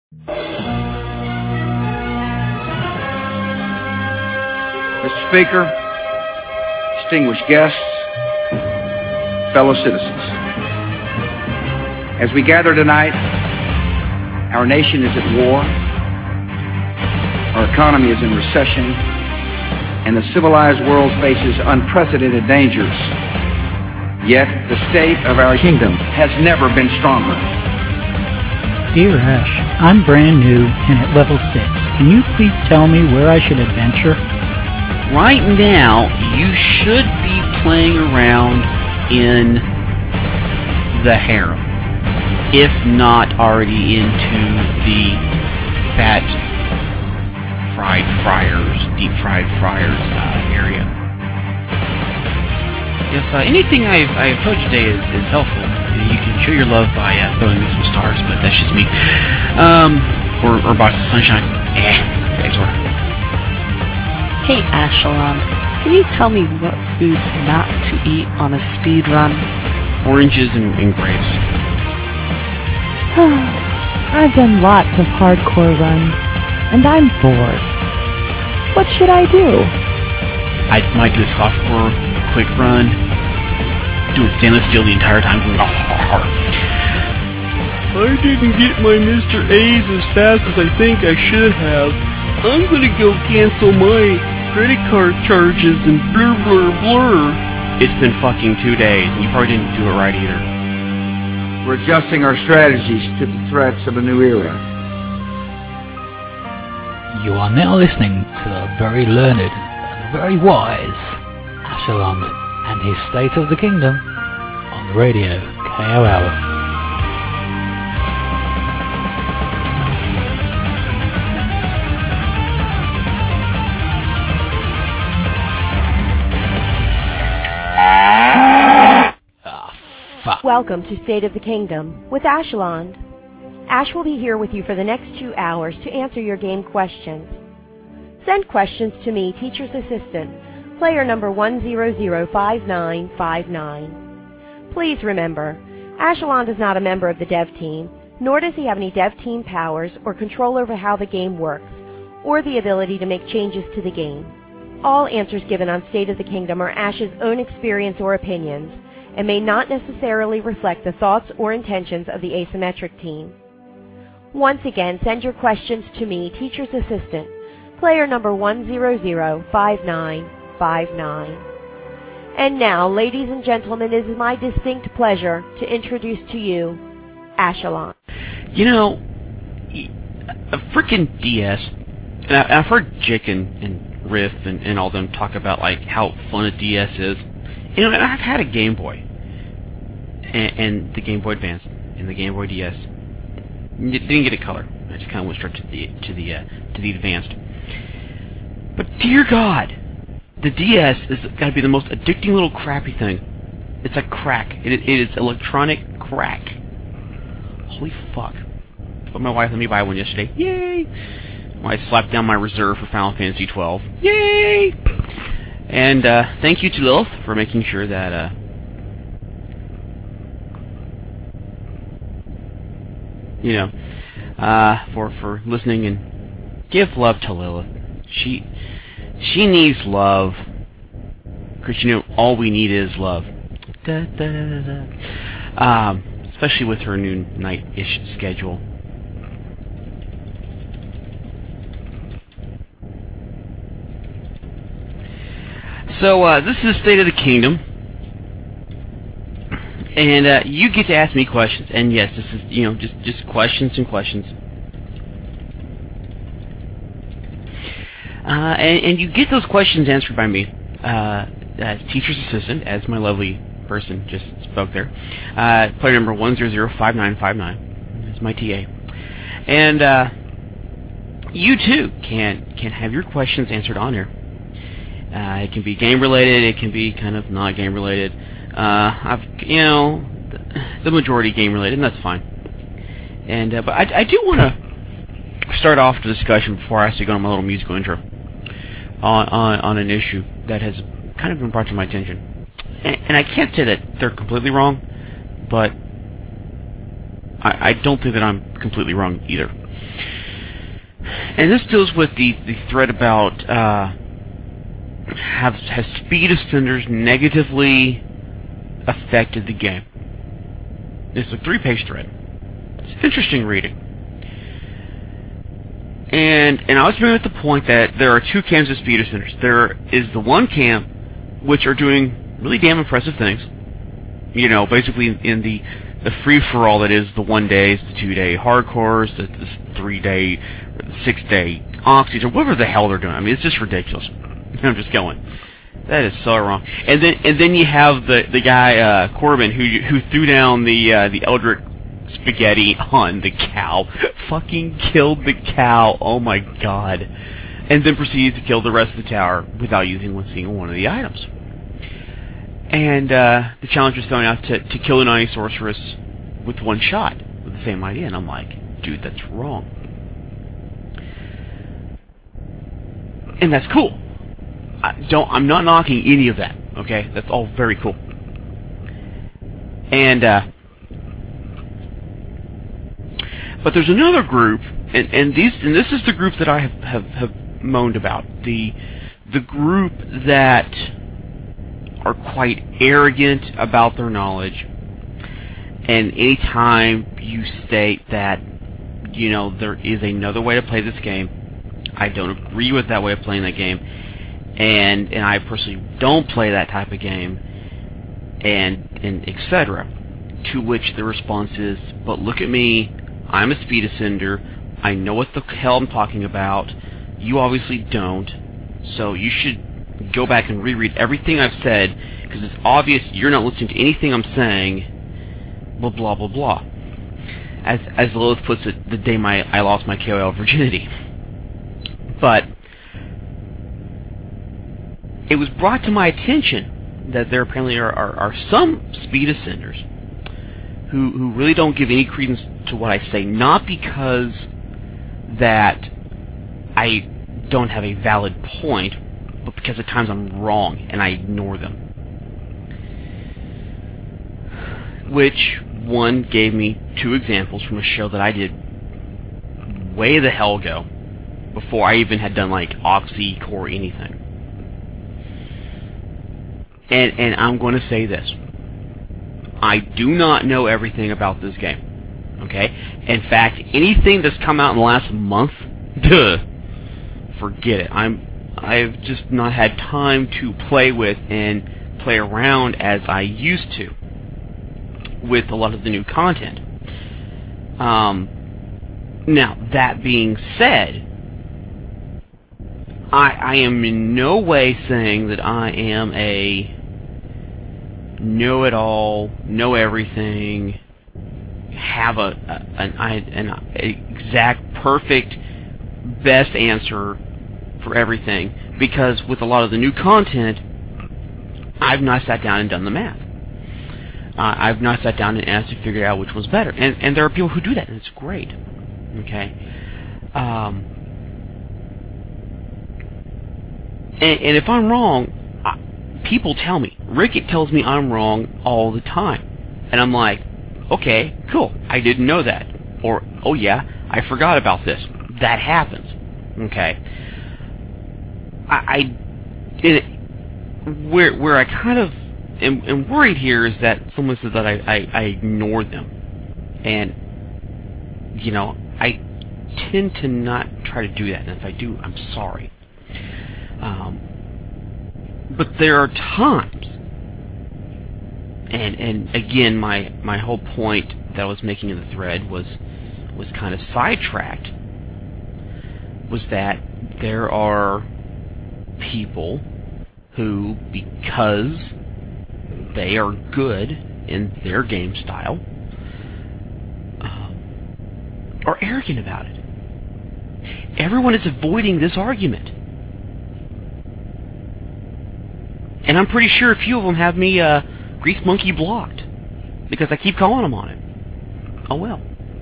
Mr. Speaker, distinguished guests, fellow citizens. As we gather tonight, our nation is at war, our economy is in recession, and the civilized world faces unprecedented dangers. Yet the state of our kingdom has never been stronger. Dear Ash, I'm brand new and at level 6. Can you please tell me where I should adventure? Right now, you should be playing around in the harem, if not already into the deep fried fryers area. If anything I've told you today is helpful, you can show your love by throwing me some stars, but that's just me. Or a box of sunshine. Thanks, order. Hey, Ashalon, can you tell me what foods not to eat on a speed run? Oranges and grapes. I've done lots of hardcore runs, and I'm bored. What should I do? I might do a softcore quick run, doing stainless steel the entire time, going I didn't get my Mr. A's as fast as I think I should have. I'm gonna go cancel my credit card charges and blur blur blur. It's been fucking 2 days, and you probably didn't do it right either. We're adjusting our strategies to the threats of a new era. You are now listening to the very learned and very wise Ashalon and his State of the Kingdom on Radio KOL. Welcome to State of the Kingdom with Ashalon. Ash will be here with you for the next 2 hours to answer your game questions. Send questions to me, Teacher's Assistant, player number 1005959. Please remember, Ashalon is not a member of the dev team, nor does he have any dev team powers or control over how the game works, or the ability to make changes to the game. All answers given on State of the Kingdom are Ash's own experience or opinions, and may not necessarily reflect the thoughts or intentions of the asymmetric team. Once again, send your questions to me, Teacher's Assistant, player number 1005959. And now, ladies and gentlemen, it is my distinct pleasure to introduce to you Ashalon. You know, a freaking DS, and I've heard Jick and Riff and all them talk about like how fun a DS is. You know, and I've had a Game Boy, and the Game Boy Advance, and the Game Boy DS. Didn't get a color. I just kind of went straight to the Advanced. But dear God, the DS is got to be the most addicting little crappy thing. It's like crack. It is electronic crack. Holy fuck! But my wife let me buy one yesterday. Yay! I slapped down my reserve for Final Fantasy XII. Yay! And thank you to Lilith for making sure that for listening, and give love to Lilith. She needs love, because all we need is love. Da, da, da, da. Especially with her new night-ish schedule. So, this is State of the Kingdom, and you get to ask me questions, and yes, this is, just questions and questions. And you get those questions answered by me, as Teacher's Assistant, as my lovely person just spoke there. Player number 1005959 is my TA. And, you too can have your questions answered on here. It can be game related. It can be kind of not game related. The majority game related, and that's fine. And but I do want to start off the discussion before I actually go on my little musical intro on an issue that has kind of been brought to my attention. And I can't say that they're completely wrong, but I don't think that I'm completely wrong either. And this deals with the thread about has speed ascenders negatively affected the game. It's a 3-page thread. It's interesting reading. And I was bringing up the point that there are two camps of speed ascenders. There is the one camp which are doing really damn impressive things. You know, basically in the free-for-all that is the 1 days, the 2-day hardcores, the 3-day, 6-day oxys, or whatever the hell they're doing. I mean, it's just ridiculous. I'm just going. That is so wrong. And then you have the guy Corbin who threw down the Eldritch spaghetti on the cow, fucking killed the cow. Oh my god! And then proceeded to kill the rest of the tower without using one single one of the items. And the challenge was thrown out to kill an Oni sorceress with one shot with the same idea. And I'm like, dude, that's wrong. And that's cool. I'm not knocking any of that. Okay, that's all very cool. And but there's another group, and this is the group that I have moaned about. The group that are quite arrogant about their knowledge, and anytime you state that, you know, there is another way to play this game, I don't agree with that way of playing that game, and I personally don't play that type of game, and etc. To which the response is, but look at me, I'm a speed ascender, I know what the hell I'm talking about, you obviously don't, so you should go back and reread everything I've said, because it's obvious you're not listening to anything I'm saying, blah blah blah blah. As Lilith puts it, the day I lost my KOL virginity. But it was brought to my attention that there apparently are some speed ascenders who really don't give any credence to what I say, not because that I don't have a valid point, but because at times I'm wrong and I ignore them. Which one gave me 2 examples from a show that I did way the hell ago, before I even had done like Oxy, Core, anything. And I'm going to say this. I do not know everything about this game. Okay? In fact, anything that's come out in the last month, forget it. I've just not had time to play with and play around as I used to with a lot of the new content. Now, that being said, I am in no way saying that I am a know-it-all, know everything, have an exact, perfect, best answer for everything, because with a lot of the new content, I've not sat down and done the math. I've not sat down and asked to figure out which one's better, and there are people who do that, and it's great. Okay, and if I'm wrong, people tell me. Rickett tells me I'm wrong all the time, and I'm like, okay, cool, I didn't know that, or oh yeah, I forgot about this. That happens. Okay. Where I kind of am worried here is that someone said that I ignored them, and you know, I tend to not try to do that, and if I do, I'm sorry. But there are times, and again, my whole point that I was making in the thread was kind of sidetracked, was that there are people who, because they are good in their game style, are arrogant about it. Everyone is avoiding this argument. And I'm pretty sure a few of them have me Grease Monkey blocked, because I keep calling them on it. Oh well.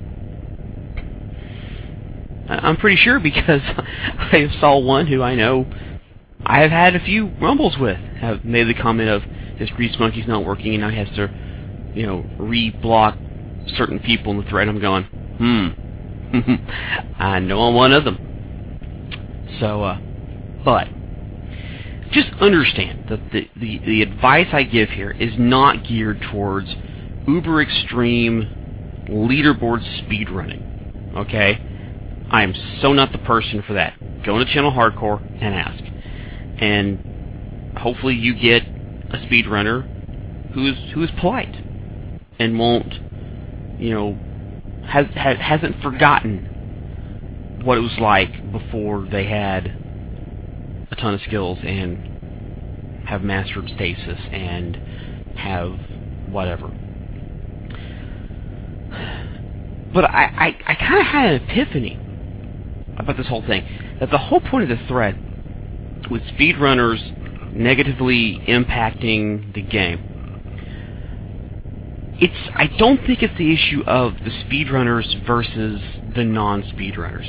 I'm pretty sure, because I saw one who I know I have had a few rumbles with have made the comment of, this Grease Monkey's not working, and now he has to, you know, re-block certain people in the thread. I'm going, I know I'm one of them. So, but just understand that the advice I give here is not geared towards uber extreme leaderboard speedrunning. Okay? I am so not the person for that. Go into Channel Hardcore and ask. And hopefully you get a speedrunner who is polite and won't, hasn't forgotten what it was like before they had a ton of skills and have mastered stasis and have whatever. But I kind of had an epiphany about this whole thing, that the whole point of the thread with speedrunners negatively impacting the game, I don't think it's the issue of the speedrunners versus the non-speedrunners.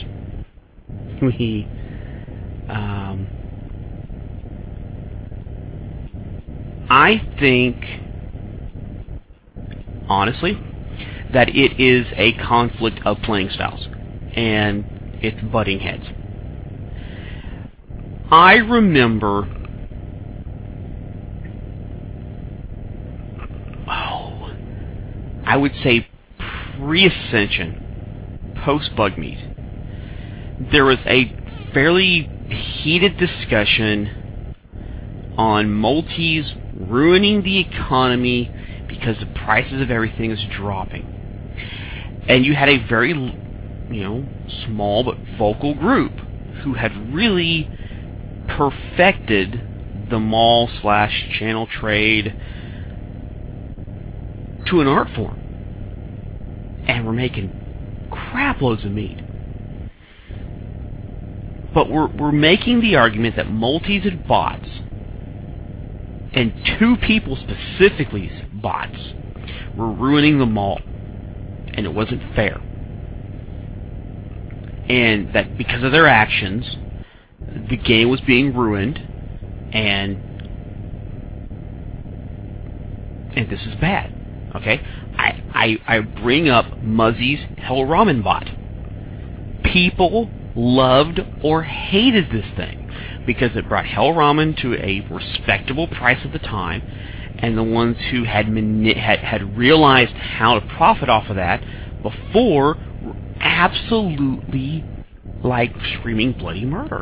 I think, honestly, that it is a conflict of playing styles, and it's butting heads. I remember, I would say pre-Ascension, post-Bugmeat, there was a fairly heated discussion on multis ruining the economy because the prices of everything is dropping. And you had a very, small but vocal group who had really perfected the mall/channel trade to an art form. And we're making crap loads of meat. But we're making the argument that multis and bots, and two people specifically, bots, were ruining the mall. And it wasn't fair. And that because of their actions, the game was being ruined, and this is bad. Okay? I bring up Muzzy's Hell Ramen bot. People loved or hated this thing because it brought Hell Ramen to a respectable price at the time, and the ones who had realized how to profit off of that before were absolutely screaming bloody murder.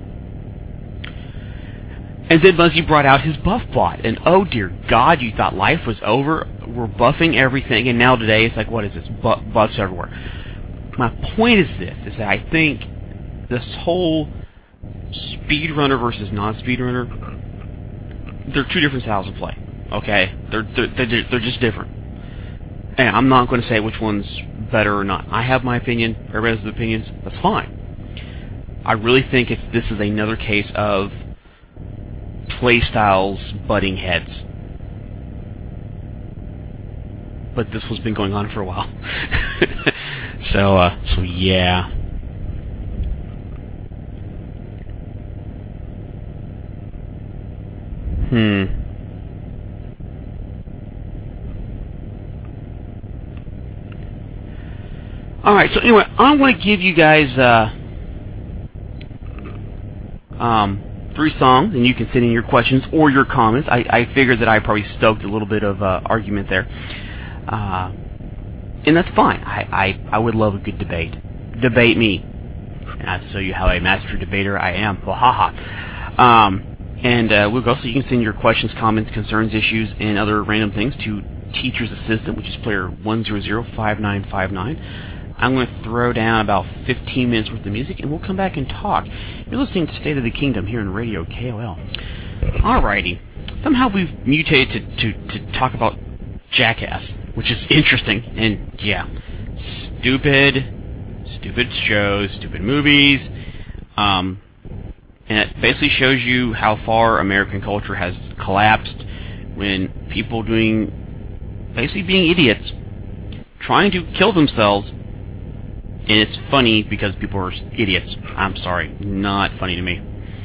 And then Muzzy brought out his buff bot, and oh dear God, you thought life was over. We're buffing everything, and now today it's like, what is this? Buffs everywhere. My point is this, is that I think this whole speedrunner versus non-speedrunner, they're two different styles of play. Okay? They're just different. And I'm not going to say which one's better or not. I have my opinion. Everybody has opinions. That's fine. I really think this is another case of play styles butting heads. But this has been going on for a while. So yeah. Alright, so anyway, I'm going to give you guys 3 songs, and you can send in your questions or your comments. I figured that I probably stoked a little bit of argument there. And that's fine. I would love a good debate. Debate me. And I'll show you how a master debater I am. Well, haha. And we'll also, you can send your questions, comments, concerns, issues, and other random things to Teacher's Assistant, which is player 1005959. I'm going to throw down about 15 minutes worth of music, and we'll come back and talk. You're listening to State of the Kingdom here in Radio KOL. Alrighty. Somehow we've mutated to talk about Jackass, which is interesting, and yeah, stupid shows, stupid movies, and it basically shows you how far American culture has collapsed when people basically being idiots, trying to kill themselves. And it's funny because people are idiots. I'm sorry, not funny to me.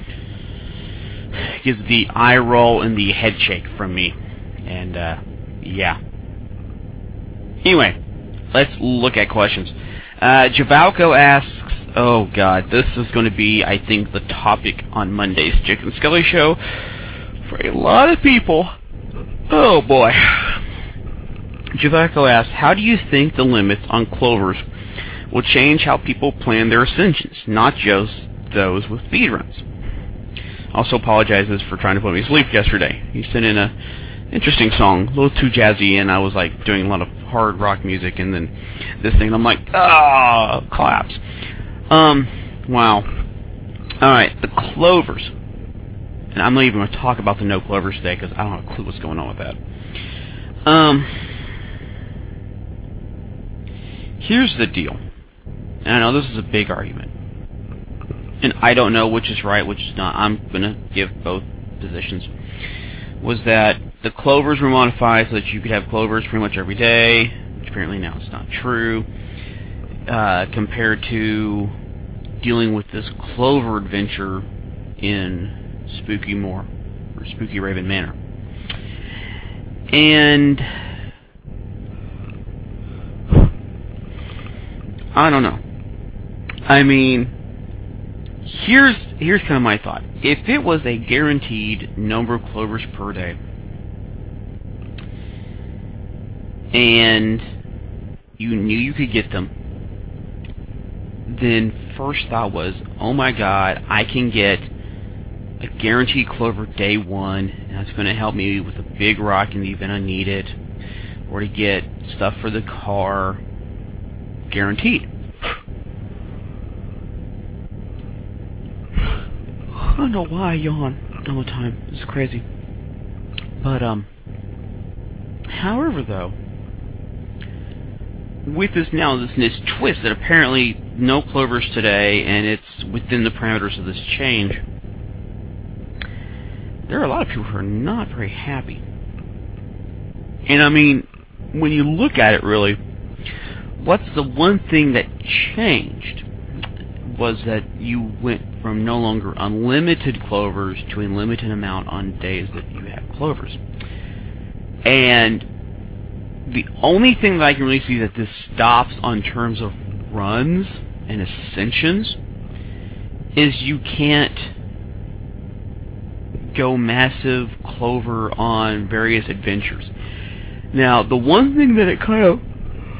It gives the eye roll and the head shake from me. And, yeah. Anyway, let's look at questions. Javalco asks, Oh, God. This is going to be, I think, the topic on Monday's Chicken Scully show for a lot of people. Oh, boy. Javaco asks, how do you think the limits on clovers will change how people plan their ascensions, not just those with speedruns? Also apologizes for trying to put me to sleep yesterday. He sent in a interesting song, a little too jazzy, and I was like doing a lot of hard rock music, and then this thing, and I'm like, collapse. Wow. Alright, the clovers. And I'm not even going to talk about the no clovers today, because I don't have a clue what's going on with that. Here's the deal. And I know this is a big argument. And I don't know which is right, which is not. I'm going to give both positions. Was that the clovers were modified so that you could have clovers pretty much every day, which apparently now is not true, compared to dealing with this clover adventure in Spooky Moor, or Spooky Raven Manor. And I don't know. I mean, here's kind of my thought. If it was a guaranteed number of clovers per day, and you knew you could get them, then first thought was, oh my God, I can get a guaranteed clover day one, and that's going to help me with a big rock in the event I need it, or to get stuff for the car, guaranteed. I don't know why I yawn all the time. It's crazy. But, however, though, with this twist that apparently no clovers today, and it's within the parameters of this change, there are a lot of people who are not very happy. And I mean, when you look at it really, what's the one thing that changed was that you went from no longer unlimited clovers to a limited amount on days that you have clovers. And the only thing that I can really see that this stops on terms of runs and ascensions is you can't go massive clover on various adventures. Now, the one thing that it kind of...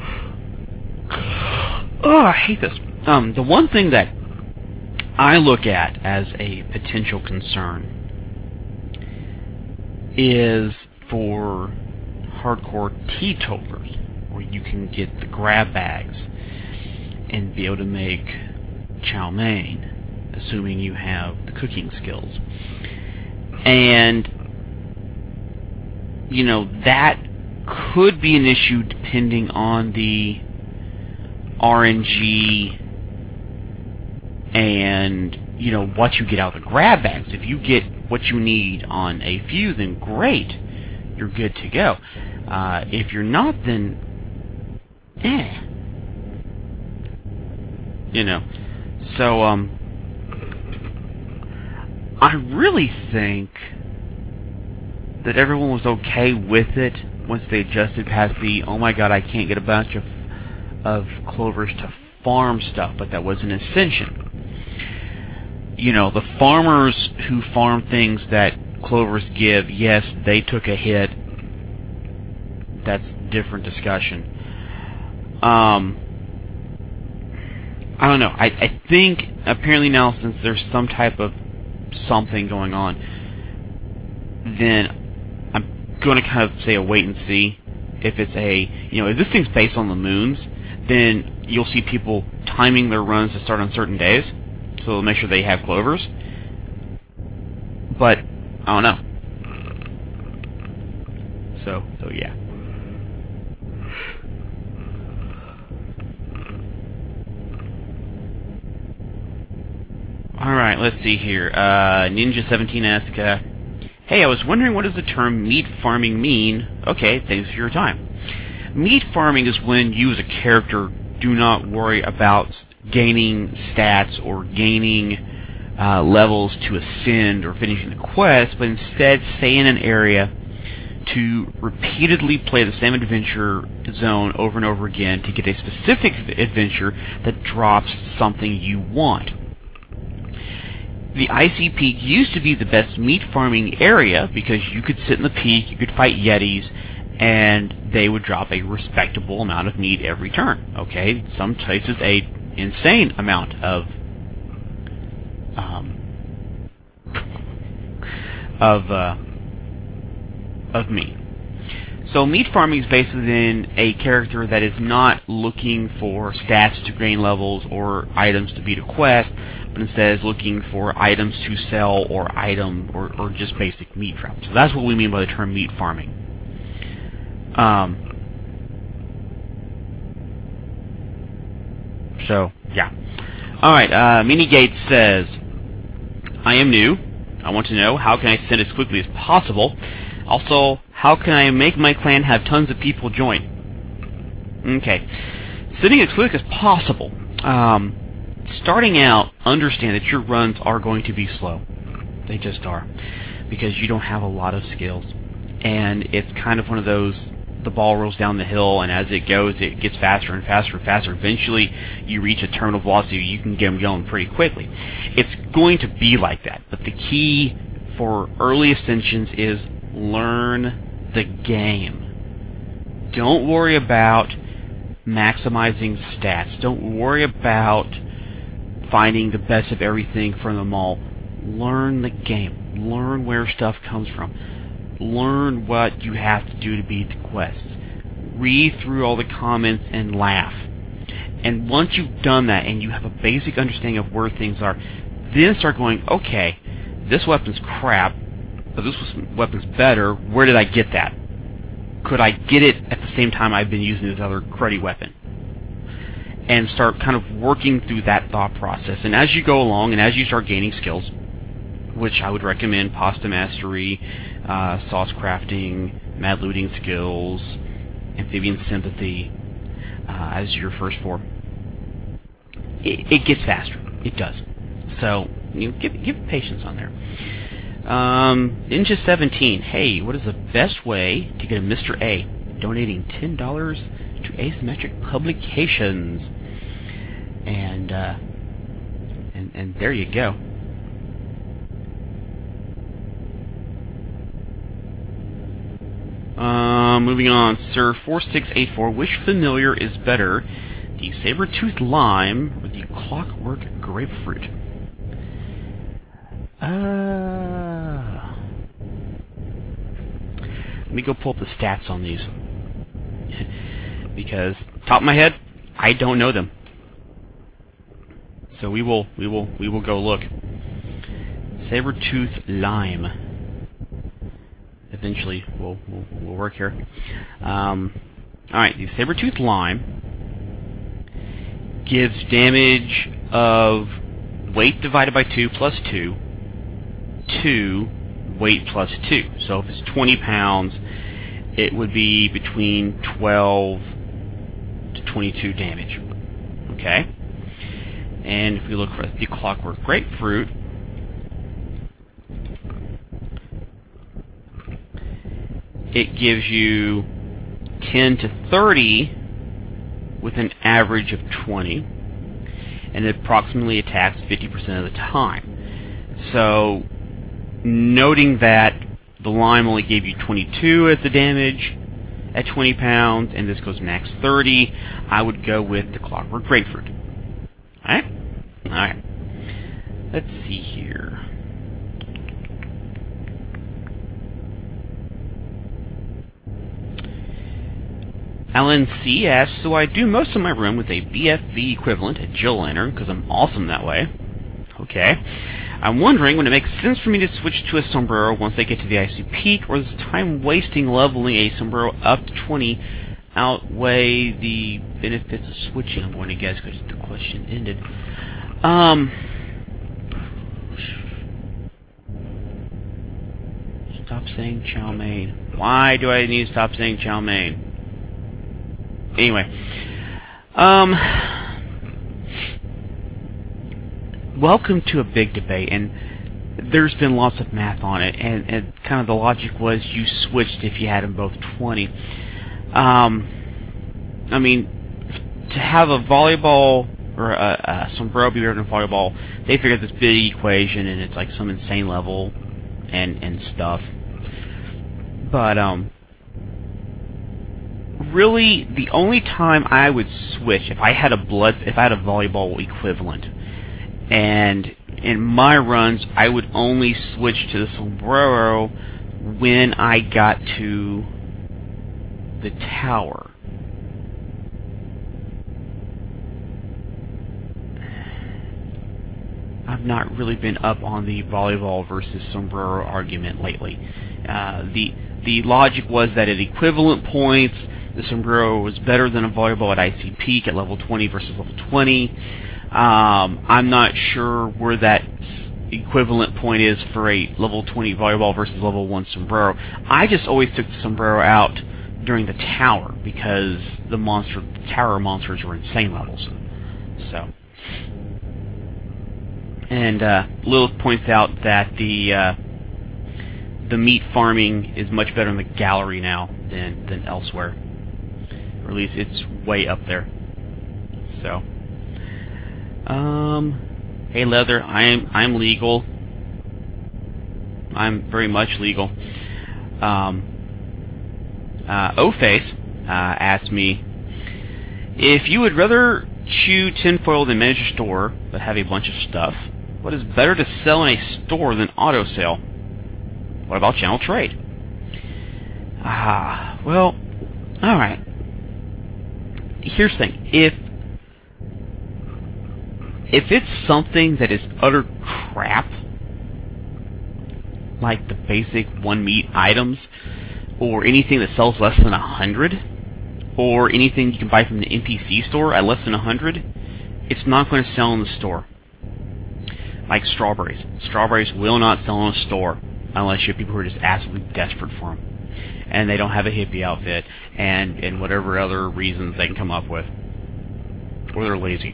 Oh, I hate this. The one thing that I look at as a potential concern is for hardcore teetotalers, where you can get the grab bags and be able to make chow mein, assuming you have the cooking skills. And, you know, that could be an issue depending on the RNG and, you know, what you get out of the grab bags. If you get what you need on a few, then great. You're good to go. If you're not, then you know. So, I really think that everyone was okay with it once they adjusted past the, oh my God, I can't get a bunch of clovers to farm stuff, but that was an ascension. You know, the farmers who farm things that clovers give, yes, they took a hit. That's a different discussion. I don't know. I think apparently now, since there's some type of something going on, then I'm going to kind of say a wait and see. If it's if this thing's based on the moons, then you'll see people timing their runs to start on certain days, so they'll make sure they have clovers. But I don't know. So yeah. Alright, let's see here. Ninja17 asks, hey, I was wondering, what does the term meat farming mean? Okay, thanks for your time. Meat farming is when you as a character do not worry about gaining stats or gaining levels to ascend or finishing the quest, but instead stay in an area to repeatedly play the same adventure zone over and over again to get a specific adventure that drops something you want. The Icy Peak used to be the best meat farming area because you could sit in the peak, you could fight Yetis, and they would drop a respectable amount of meat every turn. Okay, some places a insane amount of meat. So meat farming is basically then a character that is not looking for stats to gain levels or items to beat a quest, but instead is looking for items to sell or just basic meat travel. So that's what we mean by the term meat farming. So yeah. Alright, Minigate says, I am new. I want to know, how can I send as quickly as possible? Also, how can I make my clan have tons of people join? Okay. Sending as quick as possible. Starting out, understand that your runs are going to be slow. They just are. Because you don't have a lot of skills. And it's kind of one of those, the ball rolls down the hill, and as it goes, it gets faster and faster and faster. Eventually, you reach a terminal velocity, you can get them going pretty quickly. It's going to be like that, but the key for early ascensions is learn the game. Don't worry about maximizing stats. Don't worry about finding the best of everything from them all. Learn the game. Learn where stuff comes from. Learn what you have to do to beat the quests. Read through all the comments and laugh. And once you've done that and you have a basic understanding of where things are, then start going, okay, this weapon's crap, but this weapon's better. Where did I get that? Could I get it at the same time I've been using this other cruddy weapon? And start kind of working through that thought process. And as you go along and as you start gaining skills, which I would recommend pasta mastery, sauce crafting, mad looting skills, amphibian sympathy as your first four, it gets faster. It does. So give it patience on there. Ninja17, hey, what is the best way to get a Mr. A? Donating $10 to Asymmetric Publications. And there you go. Moving on, Sir 4684, which familiar is better, the saber-toothed lime or the clockwork grapefruit? Let me go pull up the stats on these. Because, top of my head, I don't know them. So we will go look. Saber-toothed lime. Eventually, we'll work here. Alright, the saber-toothed lime gives damage of weight divided by 2 plus 2 to weight plus 2. So if it's 20 pounds, it would be between 12 to 22 damage. Okay? And if we look for the clockwork grapefruit, it gives you 10 to 30 with an average of 20, and it approximately attacks 50% of the time. So, noting that the lime only gave you 22 as the damage at 20 pounds, and this goes max 30, I would go with the clockwork grapefruit. Alright? Alright. Let's see here. Alan C. asks, so I do most of my run with a BFV equivalent, a Jill Lantern, because I'm awesome that way. Okay. I'm wondering when it makes sense for me to switch to a sombrero once I get to the Icy Peak, or does time wasting leveling a sombrero up to 20 outweigh the benefits of switching? I'm going to guess because the question ended. Stop saying chow mein. Why do I need to stop saying chow mein? Anyway, welcome to a big debate, and there's been lots of math on it, and kind of the logic was you switched if you had them both 20. I mean, to have a volleyball or a sombrero be better than volleyball, they figured this big equation, and it's like some insane level and stuff. But really, the only time I would switch if I had a volleyball equivalent, and in my runs I would only switch to the sombrero when I got to the tower. I've not really been up on the volleyball versus sombrero argument lately. The logic was that at equivalent points, the sombrero was better than a volleyball at IC peak at level 20 versus level 20. I'm not sure where that equivalent point is for a level 20 volleyball versus level 1 sombrero. I just always took the sombrero out during the tower because the tower monsters were insane levels. So. And Lilith points out that the meat farming is much better in the gallery now than elsewhere, or at least it's way up there. So, hey Leather, I'm legal. I'm very much legal. O-Face asked me if you would rather chew tinfoil than manage a store but have a bunch of stuff. What is better to sell in a store than auto sale? What about channel trade? Well, alright. Here's the thing. If it's something that is utter crap, like the basic one meat items, or anything that sells less than 100, or anything you can buy from the NPC store at less than 100, it's not going to sell in the store. Like strawberries. Strawberries will not sell in a store unless you have people who are just absolutely desperate for them. And they don't have a hippie outfit, and whatever other reasons they can come up with. Or they're lazy.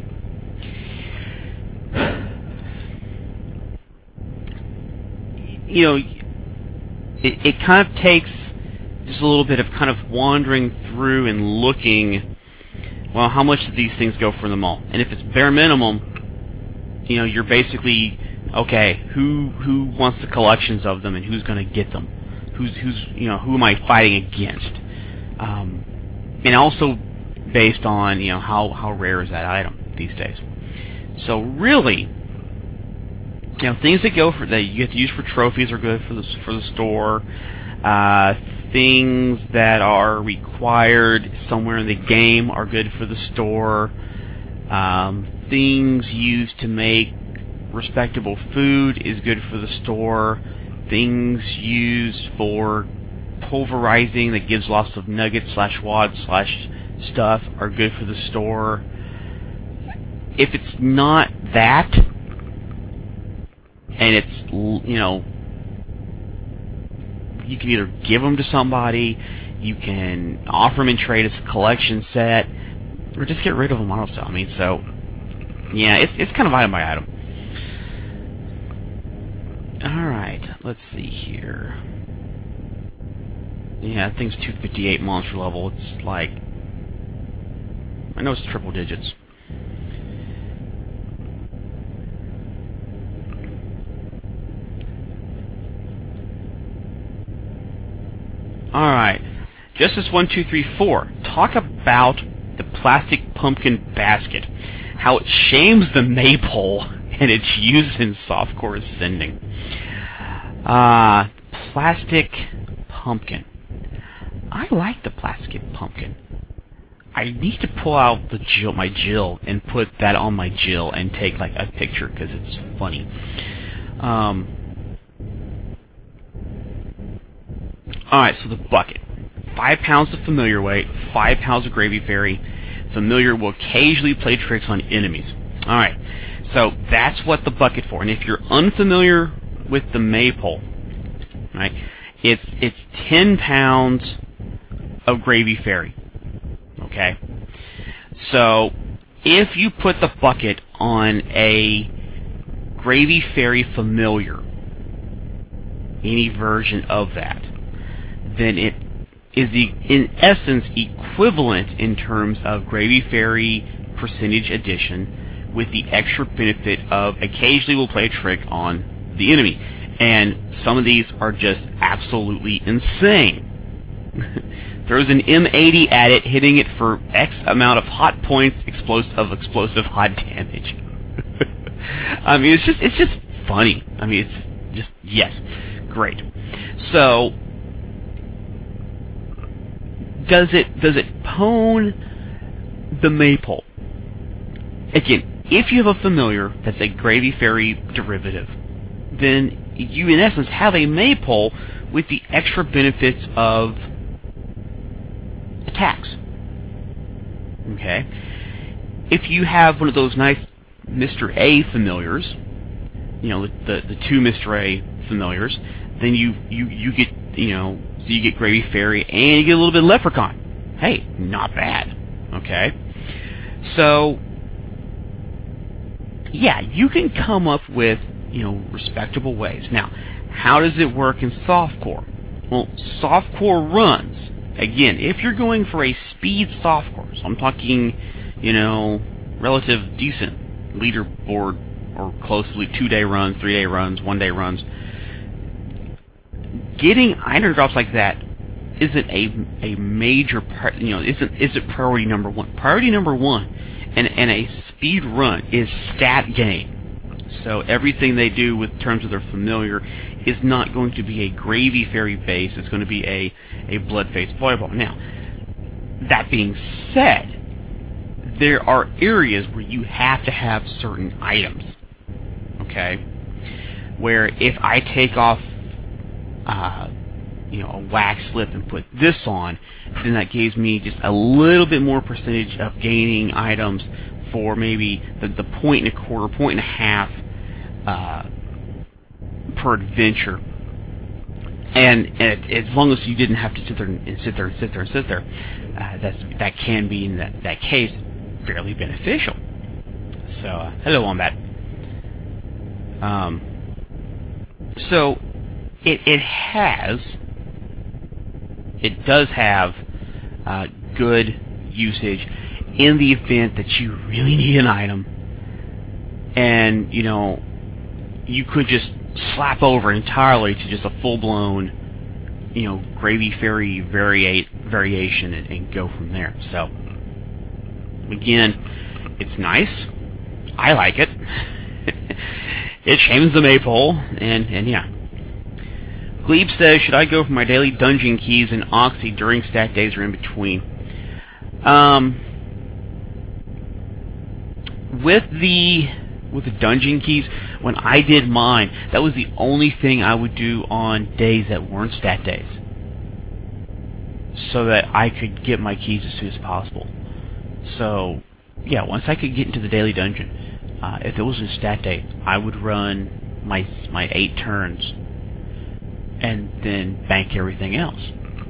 You know, it kind of takes just a little bit of kind of wandering through and looking, well, how much do these things go for the mall? And if it's bare minimum, you know, you're basically, okay, who wants the collections of them and who's going to get them? Who am I fighting against? And also based on, you know, how rare is that item these days. So really, you know, things that you have to use for trophies are good for the store. Things that are required somewhere in the game are good for the store. Things used to make respectable food is good for the store. Things used for pulverizing that gives lots of nuggets / wads / stuff are good for the store. If it's not that, and it's, you know, you can either give them to somebody, you can offer them in trade as a collection set, or just get rid of them auto sell. I mean, so yeah, it's kind of item by item. Alright, let's see here. Yeah, that thing's 258 monster level. It's like, I know it's triple digits. Alright, Justice1234, talk about the plastic pumpkin basket. How it shames the maypole and its use in softcore ascending. Plastic pumpkin. I like the plastic pumpkin. I need to pull out my Jill and put that on my Jill and take like a picture because it's funny. Alright, so the bucket. 5 pounds of familiar weight, 5 pounds of gravy fairy. Familiar will occasionally play tricks on enemies. Alright, so that's what the bucket for. And if you're unfamiliar with the maypole, right, it's 10 pounds of gravy fairy. Okay? So if you put the bucket on a gravy fairy familiar, any version of that, then it is in essence equivalent in terms of Gravy Fairy percentage addition, with the extra benefit of occasionally we'll play a trick on the enemy. And some of these are just absolutely insane. Throws an M80 at it, hitting it for X amount of hot points, explosive hot damage. I mean, it's just funny. I mean, it's just, yes, great. So, does it pwn the maypole? Again, if you have a familiar that's a Gravy Fairy derivative, then you in essence have a maypole with the extra benefits of attacks. Okay? If you have one of those nice Mr. A familiars, you know, the two Mr. A familiars, then you get, you know, so you get Gravy Fairy and you get a little bit of Leprechaun. Hey, not bad. Okay? So, yeah, you can come up with, you know, respectable ways. Now, how does it work in softcore? Well, softcore runs, again, if you're going for a speed softcore, so I'm talking, you know, relative decent leaderboard or closely 2-day runs, 3-day runs, 1-day runs, getting item drops like that isn't a major part, you know, isn't priority number one. Priority number one in a speed run is stat gain. So everything they do with terms of their familiar is not going to be a Gravy Fairy base. It's going to be a Bloodface Voidball. Now, that being said, there are areas where you have to have certain items. Okay? Where if I take off you know, a wax slip and put this on, then that gives me just a little bit more percentage of gaining items for maybe the 1.25, 1.5 per adventure. And as long as you didn't have to sit there, that can be in that case fairly beneficial. So hello, Wombat. So it does have good usage in the event that you really need an item, and you know, you could just slap over entirely to just a full-blown, you know, Gravy Fairy variation and go from there. So again, it's nice. I like it. It shames the maypole, and yeah. Glebe says, should I go for my daily dungeon keys in Oxy during stat days or in between? With the dungeon keys, when I did mine, that was the only thing I would do on days that weren't stat days, so that I could get my keys as soon as possible. So, yeah, once I could get into the daily dungeon, if it was a stat day, I would run my 8 turns, and then bank everything else.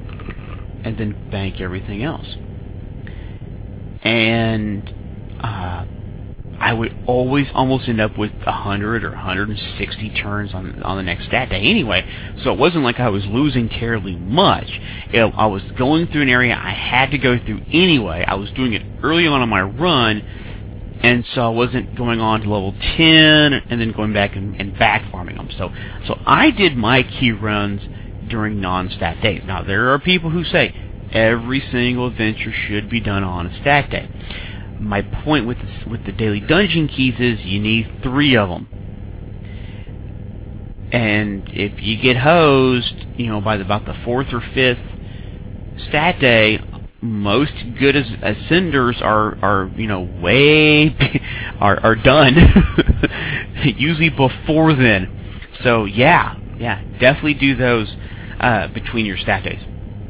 And I would always almost end up with 100 or 160 turns on the next stat day anyway, so it wasn't like I was losing terribly much. I was going through an area I had to go through anyway. I was doing it early on in my run, and so I wasn't going on to level 10 and then going back and back farming them. So I did my key runs during non-stat days. Now, there are people who say every single adventure should be done on a stat day. My point with the daily dungeon keys is you need 3 of them. And if you get hosed, you know, by about the 4th or 5th stat day, most good ascenders are you know, are done usually before then. So yeah, definitely do those between your stat days.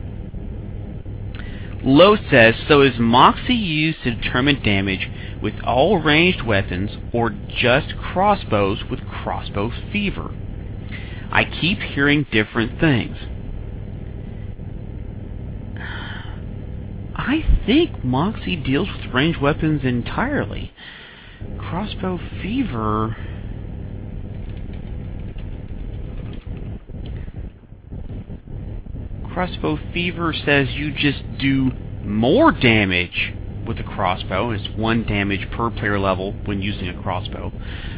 Lowe says, so is Moxie used to determine damage with all ranged weapons or just crossbows with crossbow fever? I keep hearing different things. I think Moxie deals with ranged weapons entirely. Crossbow fever... Crossbow Fever says you just do more damage with a crossbow. It's 1 damage per player level when using a crossbow.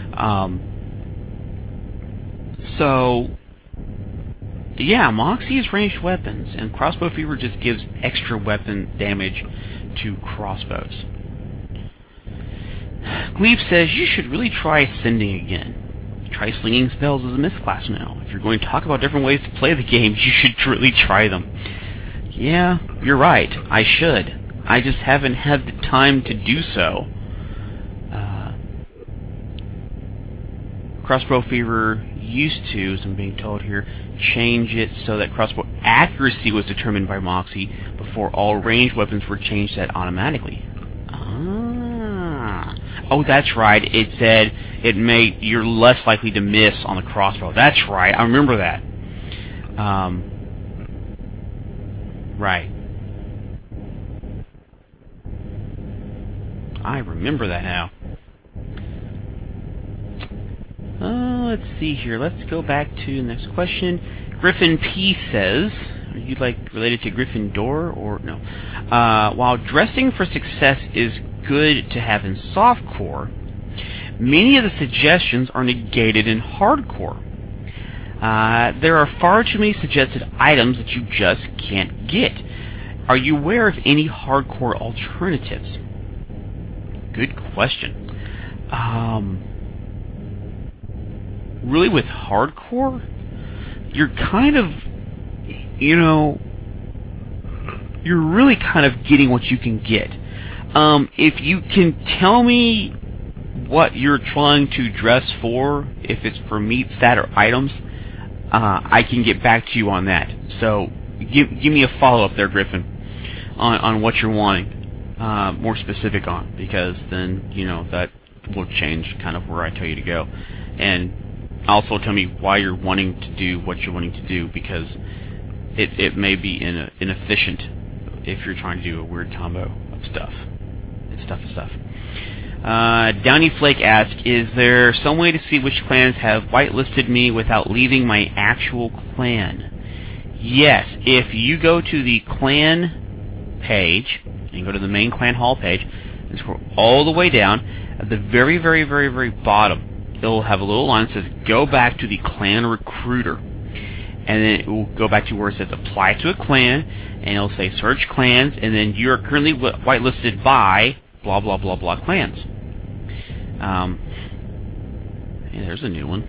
So, yeah, Moxie is ranged weapons, and Crossbow Fever just gives extra weapon damage to crossbows. Glebe says you should really try Sending again. Try Slinging Spells as a misclass now. If you're going to talk about different ways to play the game, you should really try them. Yeah, you're right. I should. I just haven't had the time to do so. Crossbow Fever used to, as I'm being told here, change it so that crossbow accuracy was determined by Moxie before all ranged weapons were changed that automatically. Oh, that's right. It said you're less likely to miss on the crossbow. That's right. I remember that. Right. I remember that now. Let's see here. Let's go back to the next question. Griffin P says, are you related to Gryffindor or no? While dressing for success is good to have in softcore, many of the suggestions are negated in hardcore. There are far too many suggested items that you just can't get. Are you aware of any hardcore alternatives? Good question. Really, with hardcore, you're kind of, you're really kind of getting what you can get. If you can tell me what you're trying to dress for, if it's for meat, stat, or items, I can get back to you on that. So, give me a follow-up there, Griffin, on what you're wanting, more specific on, because then, that will change kind of where I tell you to go. And also tell me why you're wanting to do what you're wanting to do, because it may be inefficient if you're trying to do a weird combo of stuff. It's stuff. Downy Flake asks, is there some way to see which clans have whitelisted me without leaving my actual clan? Yes, if you go to the clan page, and go to the main clan hall page, and scroll all the way down, at the very, very, very, very bottom, it'll have a little line that says, go back to the clan recruiter. And then it will go back to where it says apply to a clan, and it'll say search clans, and then you're currently whitelisted by blah, blah, blah, blah clans. Hey, there's a new one.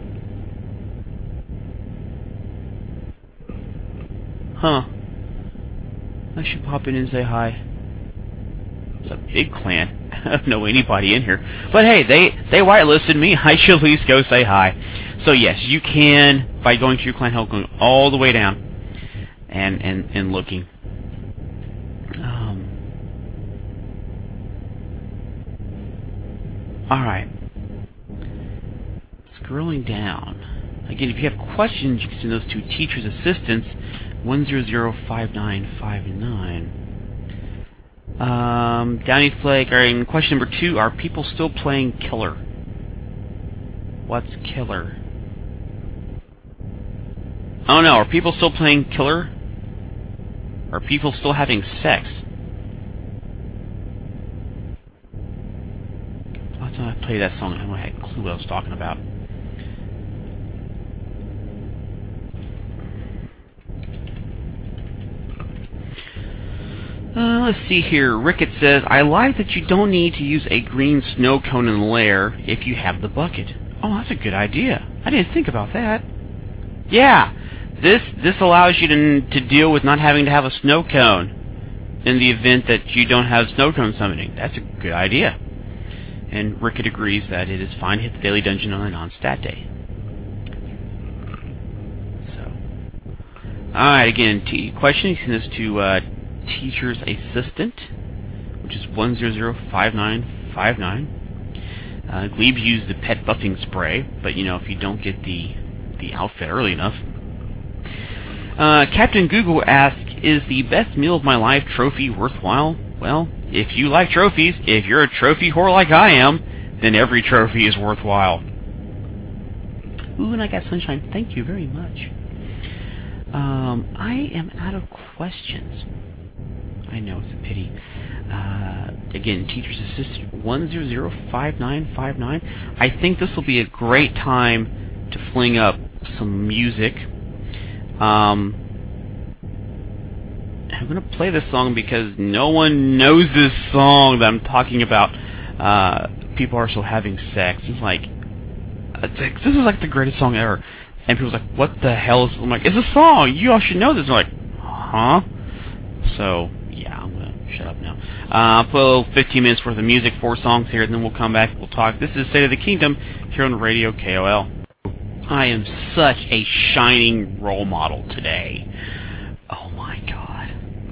Huh. I should pop in and say hi. It's a big clan. I don't know anybody in here. But hey, they whitelisted me. I should at least go say hi. So yes, you can, by going to your clan help, going all the way down and looking. Alright. Scrolling down. Again, if you have questions, you can send those to Teacher's Assistants, 1005959. Downy Flake, question number 2, are people still playing Killer? What's Killer? Oh no, are people still playing Killer? Are people still having sex? Last time I played that song, I had a clue what I was talking about. Let's see here. Rickett says, I like that you don't need to use a green snow cone in the lair if you have the bucket. Oh, that's a good idea. I didn't think about that. Yeah, this allows you to deal with not having to have a snow cone in the event that you don't have snow cone summoning. That's a good idea. And Rickett agrees that it is fine to hit the daily dungeon on a non-stat day. So, alright, again, question, you send this to Teacher's Assistant, which is 1005959. Glebe used the pet buffing spray, but if you don't get the outfit early enough. Captain Google asks, is the best meal of my life trophy worthwhile? Well, if you like trophies, if you're a trophy whore like I am, then every trophy is worthwhile. Ooh, and I got sunshine. Thank you very much. I am out of questions. I know, it's a pity. Again, Teacher's Assistant 1005959. I think this will be a great time to fling up some music. I'm going to play this song because no one knows this song that I'm talking about. People are still having sex. It's like, this is like the greatest song ever. And people's like, what the hell is... I'm like, it's a song! You all should know this. And they're like, huh? So, yeah, I'm going to shut up now. I'll play 15 minutes worth of music, 4 songs here, and then we'll come back and we'll talk. This is State of the Kingdom here on Radio KOL. I am such a shining role model today. Oh my god.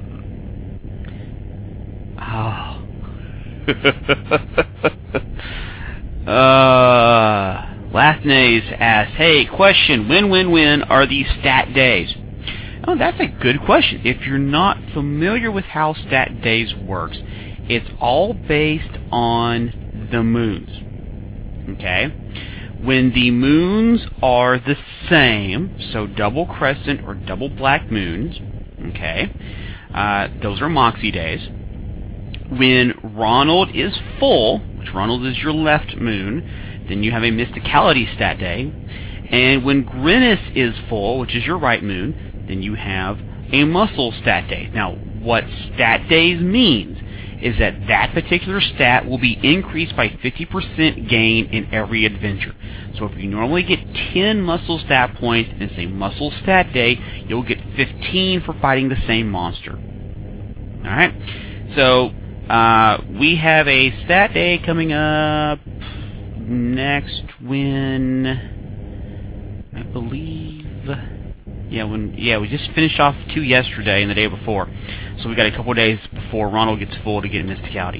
Oh. Lathnays asks, hey, question, when are these stat days? Oh, that's a good question. If you're not familiar with how stat days works, it's all based on the moons. Okay? When the moons are the same, so double crescent or double black moons, okay, those are Moxie days. When Ronald is full, which Ronald is your left moon, then you have a mysticality stat day. And when Grinnis is full, which is your right moon, then you have a muscle stat day. Now, what stat days means is that that particular stat will be increased by 50% gain in every adventure. So if you normally get 10 muscle stat points and it's a muscle stat day, you'll get 15 for fighting the same monster. Alright? So, we have a stat day coming up next when I believe we just finished off 2 yesterday and the day before, so we got a couple of days before Ronald gets full to get mysticality.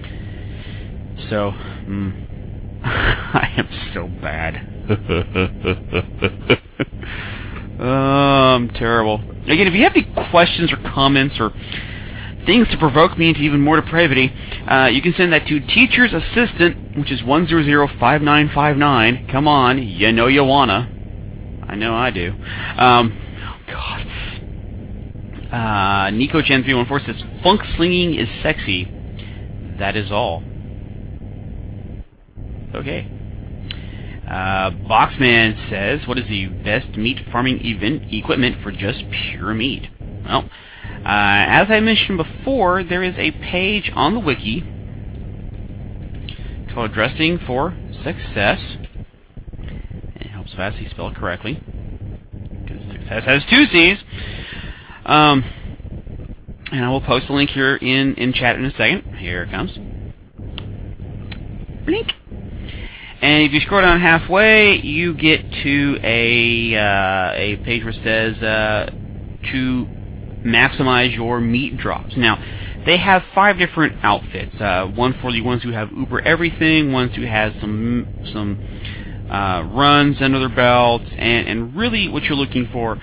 So I am so bad. I'm terrible. Again, if you have any questions or comments or things to provoke me into even more depravity, you can send that to Teacher's Assistant, which is 1005959. Come on, you know you wanna. I know I do. Oh, God. NicoChan314 says, funk slinging is sexy. That is all. Okay. Boxman says, what is the best meat farming equipment for just pure meat? Well, as I mentioned before, there is a page on the wiki called Dressing for Success. It helps Vassy spell it correctly, because success has 2 C's. And I will post a link here in chat in a second. Here it comes. Blink. And if you scroll down halfway, you get to a page where it says to maximize your meat drops. Now, they have 5 different outfits. One for the ones who have Uber everything, ones who has some runs under their belts, and really what you're looking for,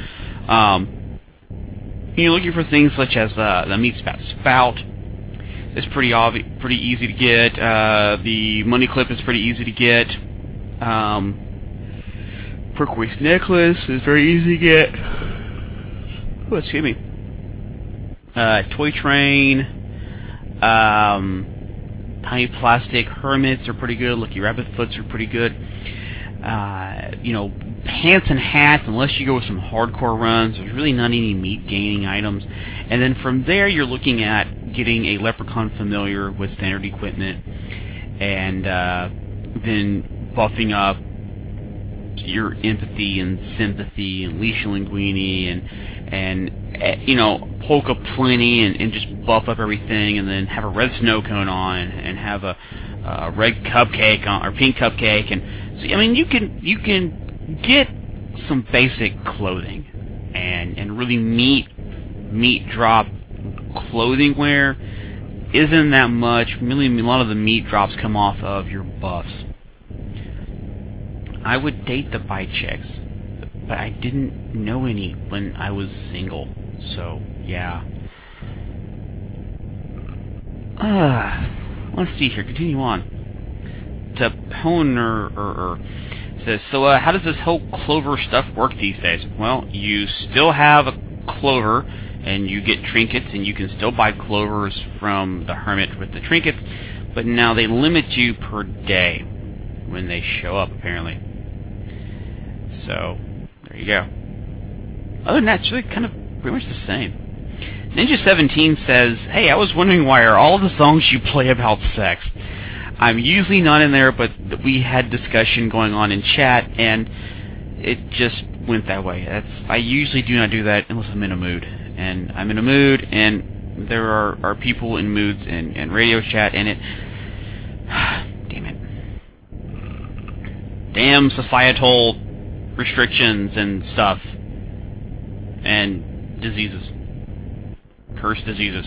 you're looking for things such as the meat spout is pretty easy to get. The money clip is pretty easy to get. Turquoise necklace is very easy to get. Oh, excuse me. Toy train, tiny plastic hermits are pretty good. Lucky rabbit foots are pretty good. Pants and hats, unless you go with some hardcore runs, there's really not any meat gaining items. And then from there, you're looking at getting a leprechaun familiar with standard equipment, and then buffing up your empathy and sympathy and Leisha Linguini and polka plenty and just buff up everything, and then have a red snow cone on and have a red cupcake on, or pink cupcake, and so you can get some basic clothing and really meat drop clothing wear isn't that much. Really, a lot of the meat drops come off of your buffs. I would date the bite chicks, but I didn't know any when I was single, so yeah. Let's see here, continue on. Taponer says, so how does this whole clover stuff work these days? Well, you still have a clover, and you get trinkets, and you can still buy clovers from the hermit with the trinkets, but now they limit you per day when they show up, apparently. So, there you go. Other than that, it's really kind of pretty much the same. Ninja17 says, hey, I was wondering why are all the songs you play about sex? I'm usually not in there, but we had discussion going on in chat, and it just went that way. I usually do not do that unless I'm in a mood. And I'm in a mood, and there are people in moods in radio chat, and it... damn it. Damn societal restrictions and stuff. And diseases. Cursed diseases.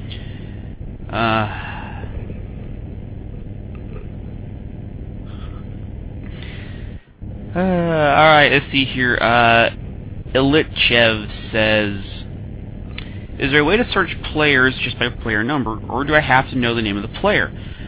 Alright, let's see here. Ilitchev says, is there a way to search players just by player number, or do I have to know the name of the player?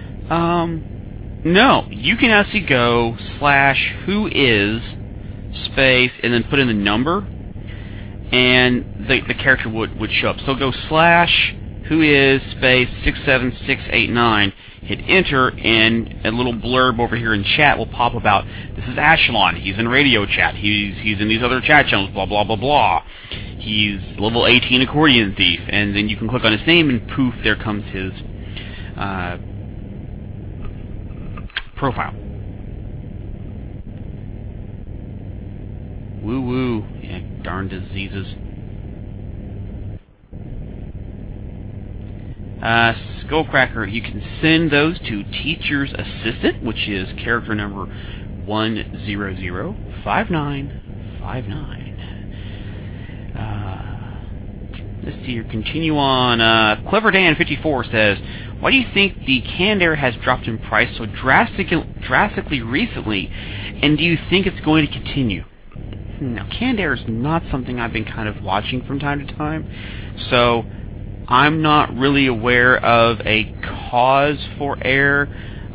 No. You can actually go /whois space and then put in the number, and the character would show up. So go /whois space 67689, hit enter, and a little blurb over here in chat will pop about, this is Ashelon, he's in radio chat, he's in these other chat channels, blah blah blah blah. He's level 18 accordion thief, and then you can click on his name and poof, there comes his profile. Woo woo, yeah, darn diseases. Skullcracker, you can send those to Teacher's Assistant, which is character number 1005959. Let's see here, continue on. CleverDan54 says, why do you think the canned air has dropped in price so drastically recently, and do you think it's going to continue? Now, canned air is not something I've been kind of watching from time to time, so I'm not really aware of a cause for air.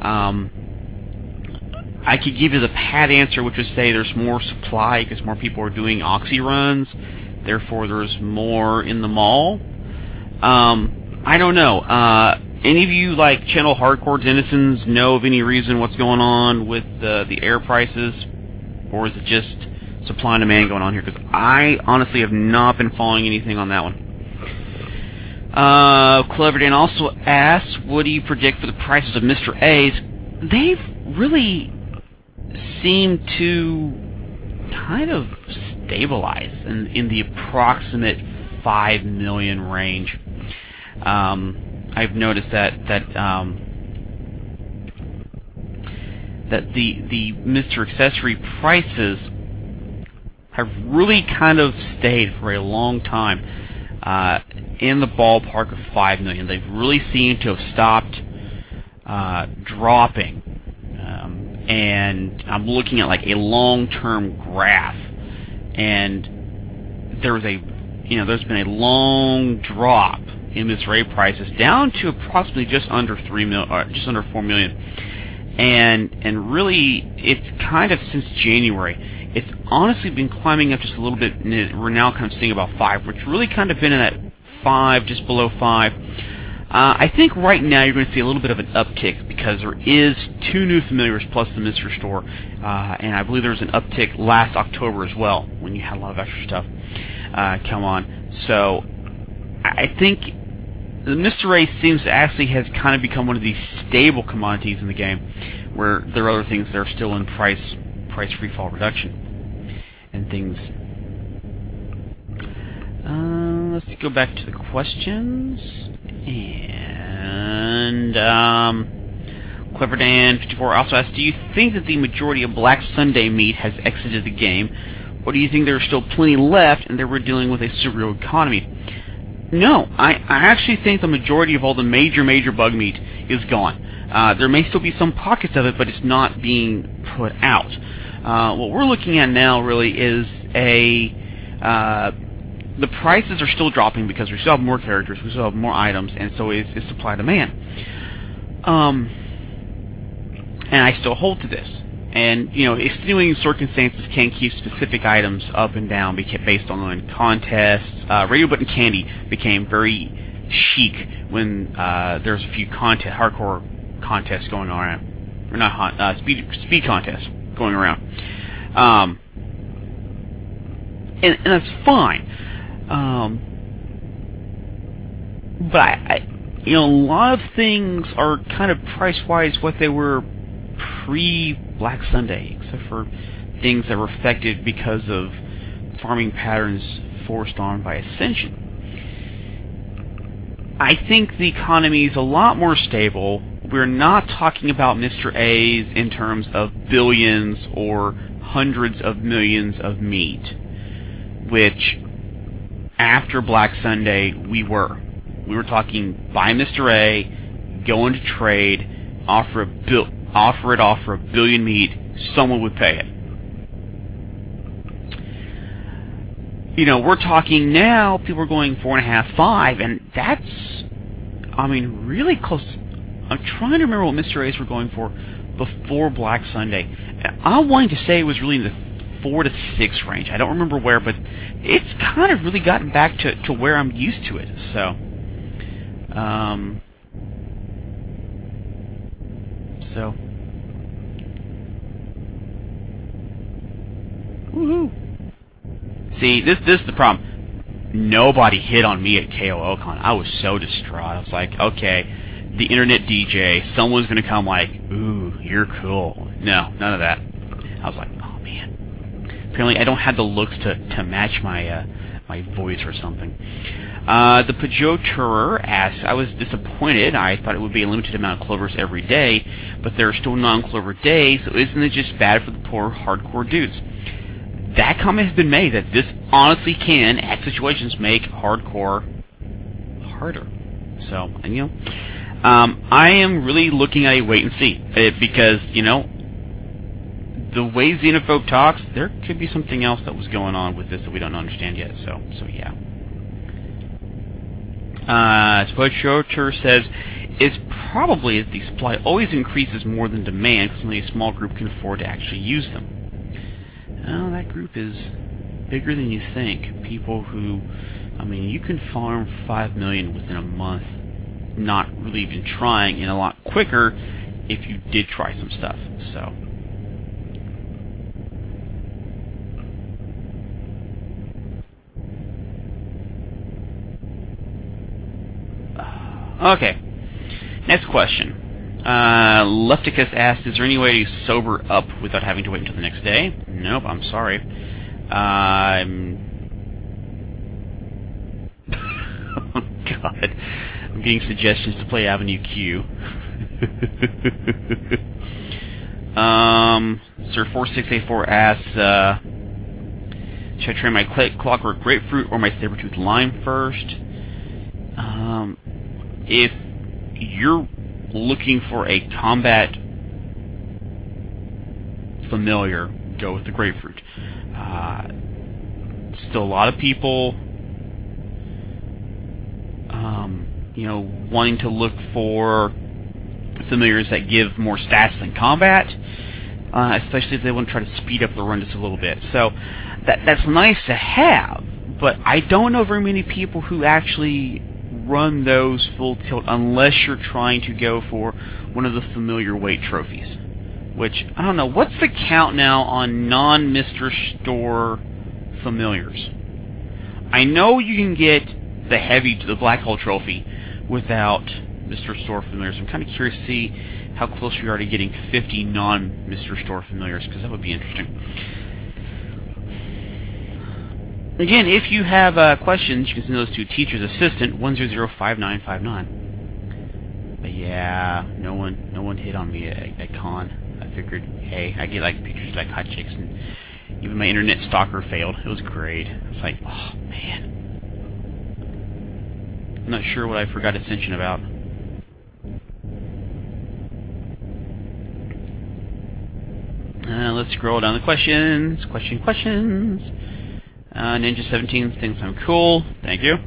I could give you the pat answer, which would say there's more supply because more people are doing oxy runs, therefore there's more in the mall. I don't know. Any of you like Channel Hardcore Denizens know of any reason what's going on with the air prices, or is it just supply and demand going on here? Because I honestly have not been following anything on that one. CleverDan also asks, what do you predict for the prices of Mr. A's? They've really seemed to kind of stabilize in the approximate 5 million range. I've noticed that the Mr. Accessory prices have really kind of stayed for a long time in the ballpark of 5 million. They've really seemed to have stopped dropping. And I'm looking at like a long-term graph, and there's been a long drop in Mr. A prices down to approximately just under 4 million, and really it's kind of since January. It's honestly been climbing up just a little bit, and we're now kind of seeing about 5, which really kind of been in that 5, just below 5. I think right now you're going to see a little bit of an uptick because there is 2 new familiars plus the Mystery Store, and I believe there was an uptick last October as well when you had a lot of extra stuff come on. So I think the Mr. A seems to actually has kind of become one of these stable commodities in the game, where there are other things that are still in price free fall reduction and things. Let's go back to the questions. And CleverDan54 also asks, do you think that the majority of Black Sunday meat has exited the game, or do you think there are still plenty left and that we're dealing with a surreal economy? No, I actually think the majority of all the major bug meat is gone. There may still be some pockets of it, but it's not being put out. What we're looking at now really is the prices are still dropping because we still have more characters, we still have more items, and so is supply demand. And I still hold to this. And, extenuating circumstances can keep specific items up and down based on contests. Radio Button Candy became very chic when there was a few hardcore contests going on. Or not speed contests going around. And that's fine. But a lot of things are kind of price-wise what they were pre-Black Sunday, except for things that were affected because of farming patterns forced on by Ascension. I think the economy is a lot more stable. We're not talking about Mr. A's in terms of billions or hundreds of millions of meat, which after Black Sunday we were. We were talking buy Mr. A, go into trade, offer a billion meat, someone would pay it. We're talking now, people are going 4.5, 5, and that's, really close. I'm trying to remember what Mr. A's were going for before Black Sunday. I'm wanting to say it was really in the 4 to 6 range. I don't remember where, but it's kind of really gotten back to where I'm used to it. So, woohoo! See, this is the problem. Nobody hit on me at KOLCon. I was so distraught. I was like, okay, the internet DJ, someone's gonna come like, ooh, you're cool. No, none of that. I was like, oh man. Apparently, I don't have the looks to match my my voice or something. The Peugeot Tourer asks, I was disappointed. I thought it would be a limited amount of clovers every day, but there are still non-clover days, so isn't it just bad for the poor hardcore dudes? That comment has been made, that this honestly can, at situations, make hardcore harder. So, I am really looking at a wait and see, because, the way Xenophobe talks, there could be something else that was going on with this that we don't understand yet, so yeah. Spoiler says, it's probably that the supply always increases more than demand, because only a small group can afford to actually use them. Well, that group is bigger than you think. People who, you can farm 5 million within a month, not really even trying, and a lot quicker if you did try some stuff, so. Okay, next question. Lefticus asked, is there any way to sober up without having to wait until the next day? Nope, I'm sorry. Oh, God. I'm getting suggestions to play Avenue Q. Sir4684 asks, should I try my Clockwork Grapefruit or my Sabertooth Lime first? If you're looking for a combat familiar, go with the Grapefruit. Still a lot of people, wanting to look for familiars that give more stats than combat, especially if they want to try to speed up the run just a little bit. So that's nice to have, but I don't know very many people who actually run those full tilt unless you're trying to go for one of the familiar weight trophies. Which, I don't know, what's the count now on non-Mr. Store familiars? I know you can get the Black Hole trophy without Mr. Store familiars. I'm kind of curious to see how close we are to getting 50 non-Mr. Store familiars, because that would be interesting. Again, if you have questions, you can send those to Teacher's Assistant 1005959. But yeah, no one hit on me at con. I figured, hey, I get like pictures like hotchicks, and even my internet stalker failed. It was great. It's like, oh man, I'm not sure what I forgot Ascension about. Let's scroll down the questions. Questions. Ninja 17 thinks I'm cool. Thank you.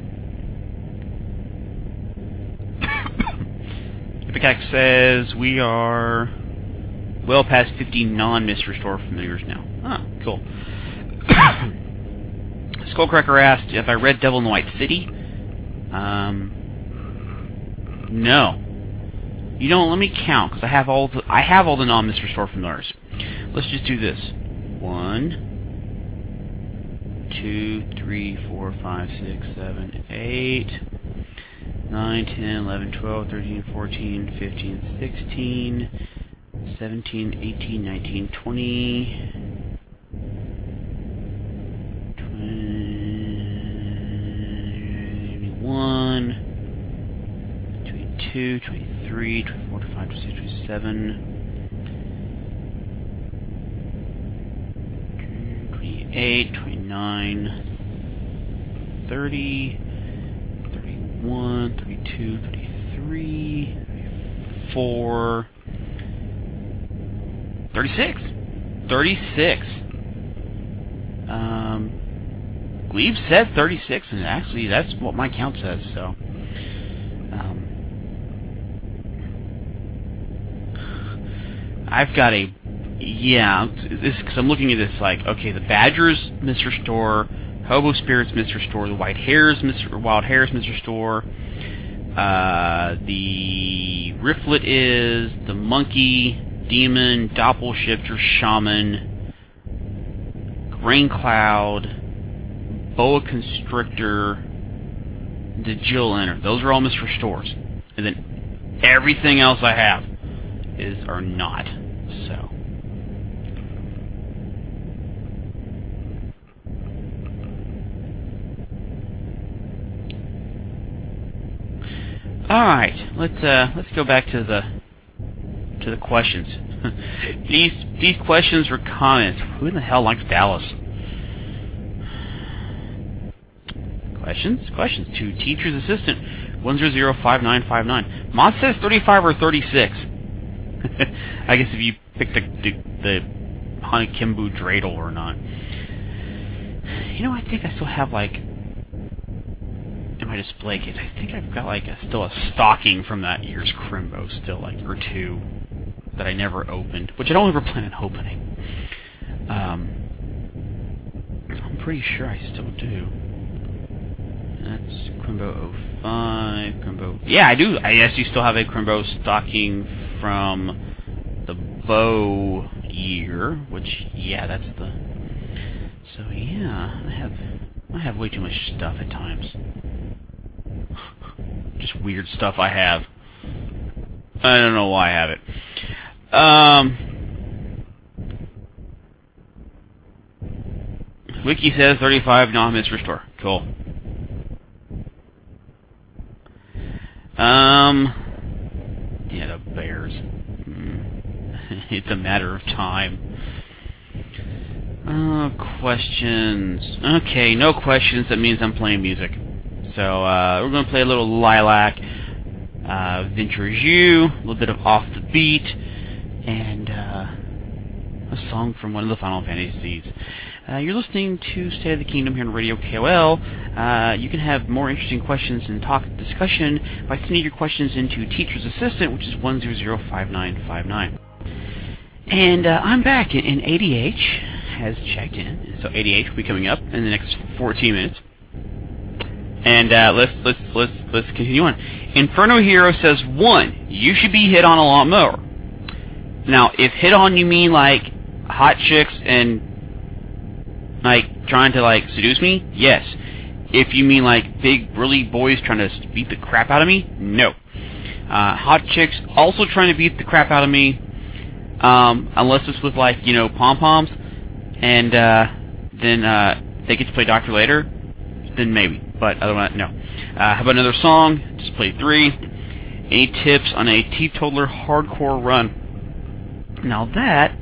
Epicac says we are well past 50 non-Mr. Store familiars now. Ah, cool. Skullcracker asked if I read Devil in the White City. No. You don't. Let me count, because I have all the non-Mr. Store familiars. Let's just do this. 1, 2, 3, 4, 5, 6, 7, 8, 9, 10, 11, 12, 13, 14, 15, 16, 17, 18, 19, 20, 21, 22, 23, 24, 25, 26, 27, 28, 29, 30, 31, 32, 33, 34, 36. 36. Glebe said 36, and actually that's what my count says, so. I've got a. Yeah, this because I'm looking at this like, okay, the Badger's Mr. Store, Hobo Spirit's Mr. Store, the Wild Hare's Mr. Store, the Rifflet is, the Monkey, Demon, Doppelshifter, Shaman, Rain Cloud, Boa Constrictor, the Jill Enter. Those are all Mr. Stores. And then everything else I have are not. So. Alright, let's go back to the questions. These questions were comments. Who in the hell likes Dallas? Questions to Teacher's Assistant 1005959. Mod says 35 or 36. I guess if you pick the Hanakimbu Dreidel or not. You know, I think I still have like in my display case. I think I've got like still a stocking from that year's Crimbo still, like, or two that I never opened, which I don't ever plan on opening. I'm pretty sure I still do. That's Crimbo 05, Crimbo... Yeah, I do. I actually still have a Crimbo stocking from the Bow year, which, yeah, that's the... So, yeah, I have way too much stuff at times. Just weird stuff I have. I don't know why I have it. Wiki says 35 non-Mr. Store. Cool. Yeah, the Bears. It's a matter of time. Questions. Okay, no questions. That means I'm playing music. So, we're going to play a little Lilac, Venture You, a little bit of Off the Beat, and a song from one of the Final Fantasies. You're listening to State of the Kingdom here on Radio KOL. You can have more interesting questions and discussion by sending your questions into Teacher's Assistant, which is 1005959. And I'm back, and ADH has checked in. So ADH will be coming up in the next 14 minutes. And let's continue on. Inferno Hero says 1. You should be hit on a lot more. Now, if hit on you mean like hot chicks and like trying to like seduce me, yes. If you mean like big burly boys trying to beat the crap out of me, no. Hot chicks also trying to beat the crap out of me, unless it's with like, you know, pom poms, and then they get to play Doctor later, then maybe. But otherwise, no. How about another song? Just play 3. Any tips on a teetotaler hardcore run? Now that...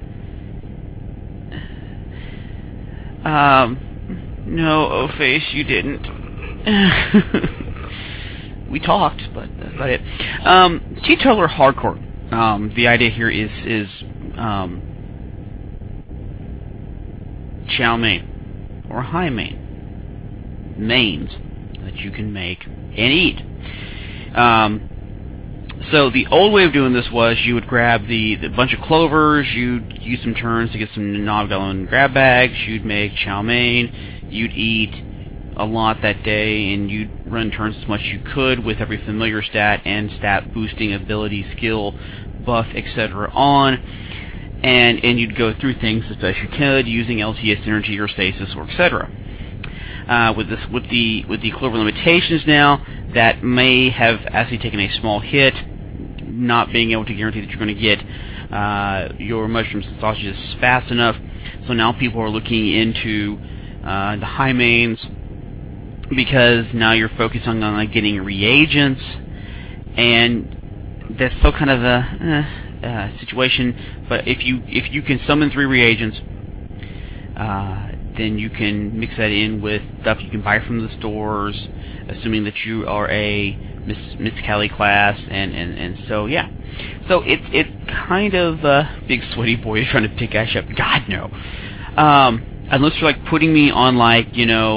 no, O-Face, you didn't. We talked, but that's about it. Teetotaler hardcore. The idea here is chow mein, or high mein. Mains that you can make and eat. So the old way of doing this was you would grab the bunch of clovers, you'd use some turns to get some Nogdalon grab bags, you'd make chow mein, you'd eat a lot that day, and you'd run turns as much as you could with every familiar stat and stat boosting ability, skill, buff, etc. on, and you'd go through things as best you could using LTS energy or stasis or etc. With the clover limitations now, that may have actually taken a small hit, not being able to guarantee that you're going to get your mushrooms and sausages fast enough. So now people are looking into the high mains, because now you're focusing on getting reagents, and that's still kind of a situation. But if you can summon 3 reagents, then you can mix that in with stuff you can buy from the stores, assuming that you are a Mizcali class, and so yeah. So it's kind of big sweaty boy trying to pick Ash up. God no. Unless you're like putting me on like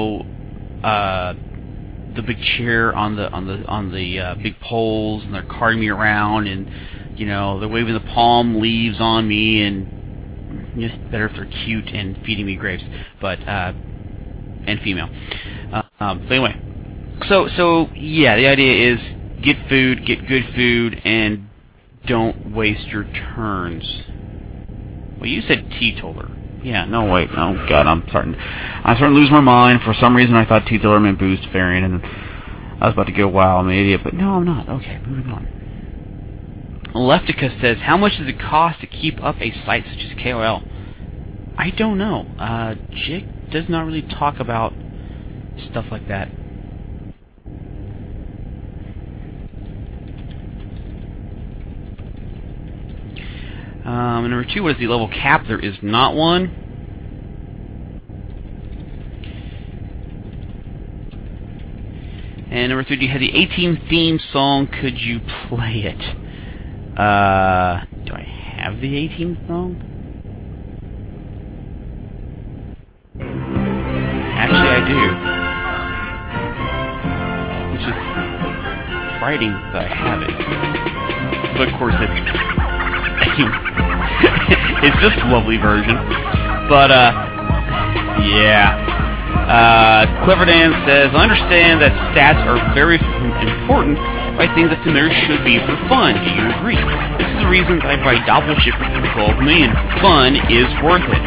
the big chair on the big poles, and they're carting me around, and they're waving the palm leaves on me, and it's better if they're cute and feeding me grapes, but and female. But anyway, so yeah, the idea is get food, get good food, and don't waste your turns. Well, you said teetotaler. Yeah, no, wait. Oh, God, I'm starting to lose my mind. For some reason, I thought teetotaler meant boost variant, and I was about to go, wow, I'm an idiot, but no, I'm not. Okay, moving on. Leptica says, how much does it cost to keep up a site such as KOL? I don't know. Jig does not really talk about stuff like that. Number 2, what is the level cap? There is not one. And number 3, do you have the A-Team theme song? Could you play it? Do I have the A-Team song? Actually, I do. Which is frightening that I have it. But of course, it's just a lovely version. But, yeah. Clever Dan says, I understand that stats are very important, but I think that familiar should be for fun. Do you agree? This is the reason I buy Doppel Ship for 12 million. Fun is worth it.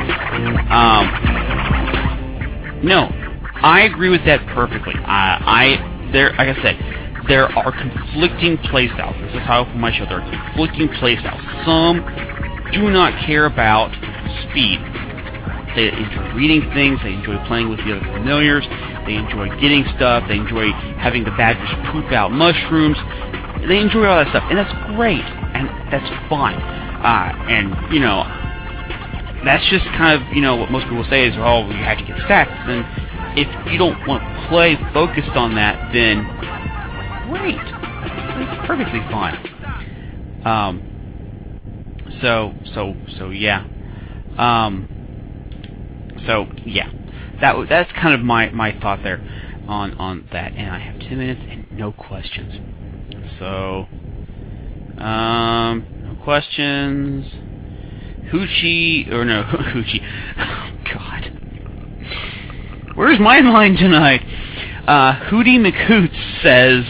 No, I agree with that perfectly. Like I said, there are conflicting playstyles. This is how I open my show. There are conflicting playstyles. Some do not care about speed. They enjoy reading things. They enjoy playing with the other familiars. They enjoy getting stuff. They enjoy having the badgers poop out mushrooms. They enjoy all that stuff, and that's great, and that's fine. And that's just kind of what most people say is, oh, you have to get stats. And if you don't want to play focused on that, then great. It's perfectly fine. So yeah. So yeah. That's kind of my thought there on that. And I have 10 minutes and no questions. So no questions. Hoochie oh God. Where's my line tonight? Hootie McHoots says,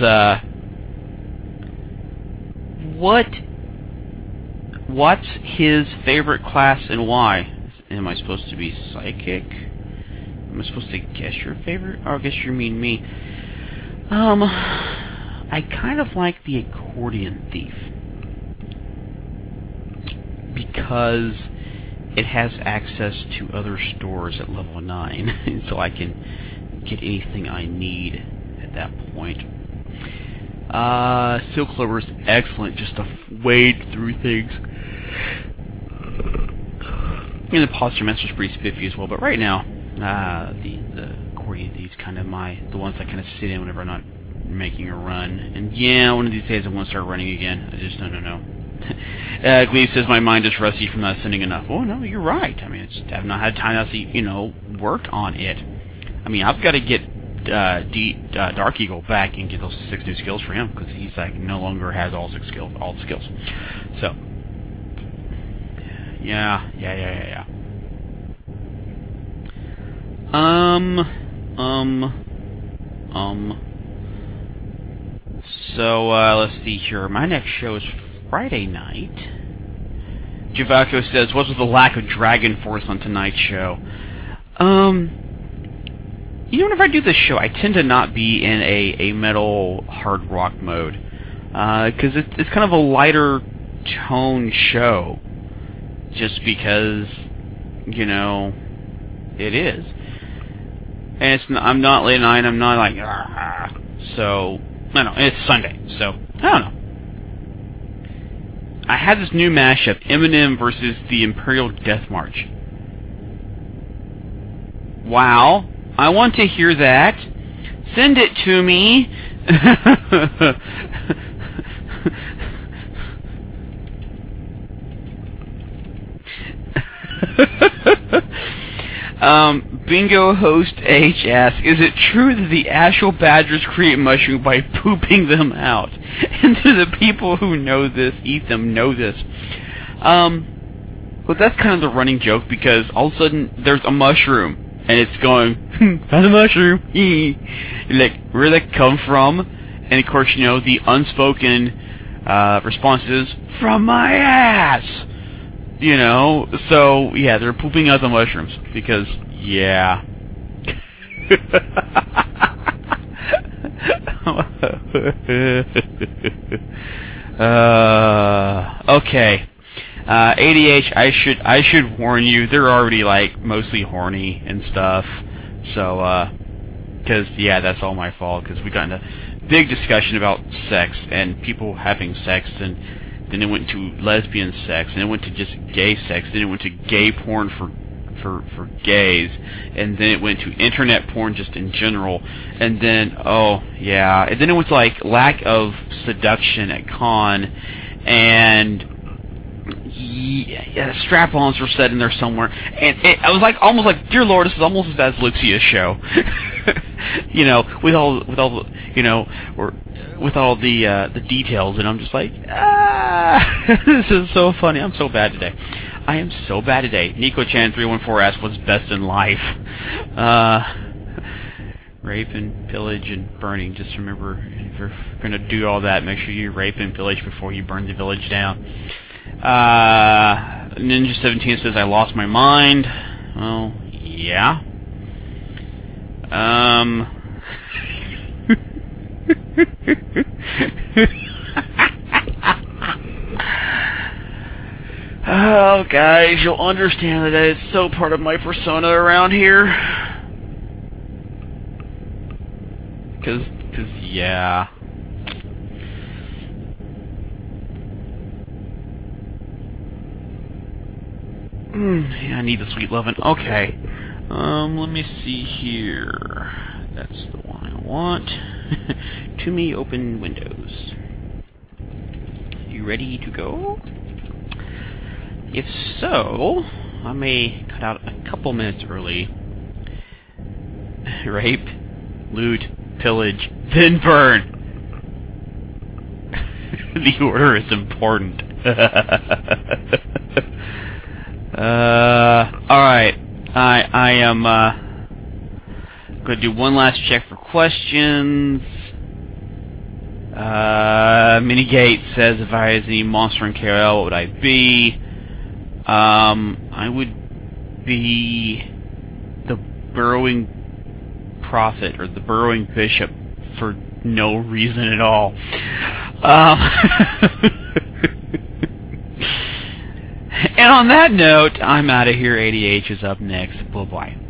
what's his favorite class and why? Am I supposed to be psychic? Am I supposed to guess your favorite? Or I guess you mean me. I kind of like the Accordion Thief, because it has access to other stores at level 9, so I can get anything I need at that point. Silk Clover is excellent just to wade through things. And the Posture Master is pretty spiffy as well, but right now, the Accordion Thief's kind of the ones I kind of sit in whenever I'm not making a run. And yeah, one of these days I want to start running again. I just, no. Glee says my mind is rusty from not sending enough. Oh, no, you're right. I mean, I've not had time to actually, work on it. I mean, I've got to get Dark Eagle back and get those 6 new skills for him, because he's like no longer has all the skills. So, yeah. So let's see here. My next show is Friday night. Javaco says, "What was the lack of Dragon Force on tonight's show?" Whenever I do this show, I tend to not be in a metal hard rock mode, because it's kind of a lighter tone show, just because, it is. And I'm not late night, I'm not like, so, I don't know, it's Sunday, so, I don't know. I had this new mashup, Eminem versus the Imperial Death March. Wow. I want to hear that. Send it to me. Bingo Host H asks, "Is it true that the Ashel Badgers create mushroom by pooping them out? And do the people who eat them know this?" Well, that's kind of the running joke, because all of a sudden there's a mushroom. And it's going, found a mushroom. Like, where'd that come from? And of course, the unspoken response is, from my ass! So, yeah, they're pooping out the mushrooms. Because, yeah. Okay. ADH, I should warn you, they're already, mostly horny and stuff, so, because, yeah, that's all my fault, because we got in a big discussion about sex, and people having sex, and then it went to lesbian sex, and it went to just gay sex, then it went to gay porn for gays, and then it went to internet porn just in general, and then, and then it went to, lack of seduction at con, and strap-ons were set in there somewhere, and I was almost like, dear Lord, this is almost as bad as Luxia's show, with all the details, and I'm just like, this is so funny. I'm so bad today. I am so bad today. Nico-chan 314 asks, "What's best in life?" Rape and pillage and burning. Just remember, if you're gonna do all that, make sure you rape and pillage before you burn the village down. Ninja17 says, "I lost my mind." Well, yeah. Oh, guys, you'll understand that it's so part of my persona around here. Cause yeah. Yeah, I need the sweet lovin'. Okay. Let me see here. That's the one I want. To me, open Windows. You ready to go? If so, I may cut out a couple minutes early. Rape, loot, pillage, then burn. The order is important. Alright. I am going to do one last check for questions. Minigate says, if I was any monster in KOL, what would I be? I would be the burrowing prophet, or the burrowing bishop, for no reason at all. And on that note, I'm out of here. ADH is up next. Bye-bye.